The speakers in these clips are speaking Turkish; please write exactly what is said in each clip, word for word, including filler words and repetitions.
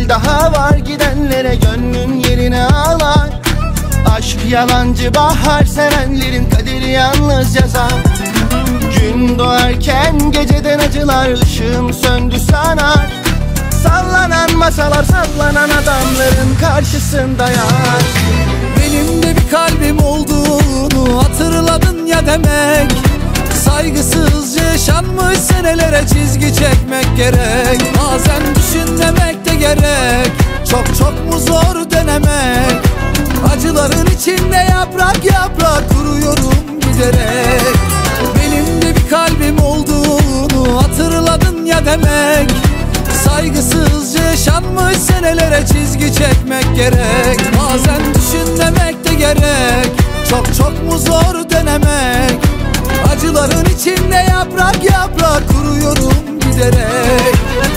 daha var, gidenlere gönlün yerine ağlar. Aşk yalancı bahar, sevenlerin kaderi yalnız yazar. Gün doğarken geceden acılar, ışığım söndü sanar. Sallanan masalar, sallanan adamların karşısında yar. Benim de bir kalbim olduğunu hatırladın ya demek. Saygısızca yaşanmış senelere çizgi çekmek gerek. Bazen düşünmemek de gerek, çok çok mu zor denemek. Acıların içinde yaprak yaprak kuruyorum giderek. Benim de bir kalbim olduğunu hatırladın ya demek. Saygısızca yaşanmış senelere çizgi çekmek gerek. Bazen düşünmemek de gerek, çok çok mu zor denemek. Acıların içinde yaprak yaprak kuruyorum giderek.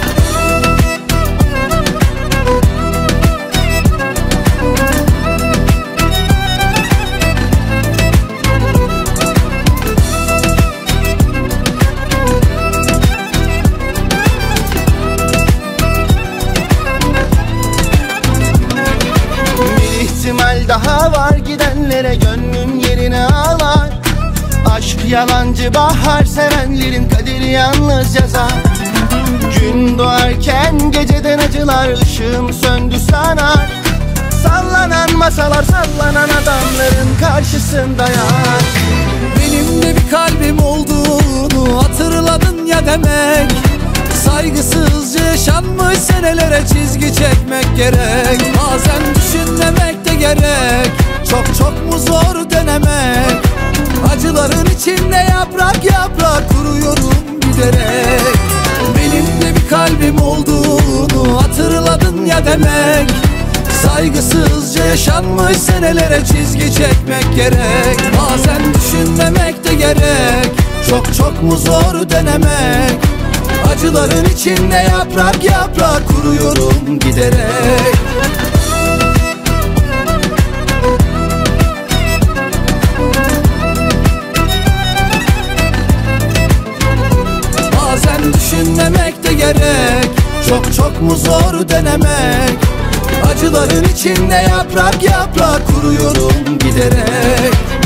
Bir ihtimal daha var, gidenlere gönlün yerine ağlar. Aşk yalancı bahar, sevenlerin kaderi yalnız yazar. Gün doğarken geceden acılar, ışığım söndü sanar. Sallanan masalar, sallanan adamların karşısında yar. Benim de bir kalbim olduğunu hatırladın ya demek. Saygısızca yaşanmış senelere çizgi çekmek gerek. Bazen düşünmemek de gerek, çok çok mu zor denemek. Acıların içinde yaprak yaprak kuruyorum giderek. Benim de bir kalbim olduğunu hatırladın ya demek. Saygısızca yaşanmış senelere çizgi çekmek gerek. Bazen düşünmemek de gerek, çok çok mu zor denemek. Acıların içinde yaprak yaprak kuruyorum giderek. Bazen düşünmemek de gerek, çok çok mu zor denemek. Acıların içinde yaprak yaprak kuruyorum giderek.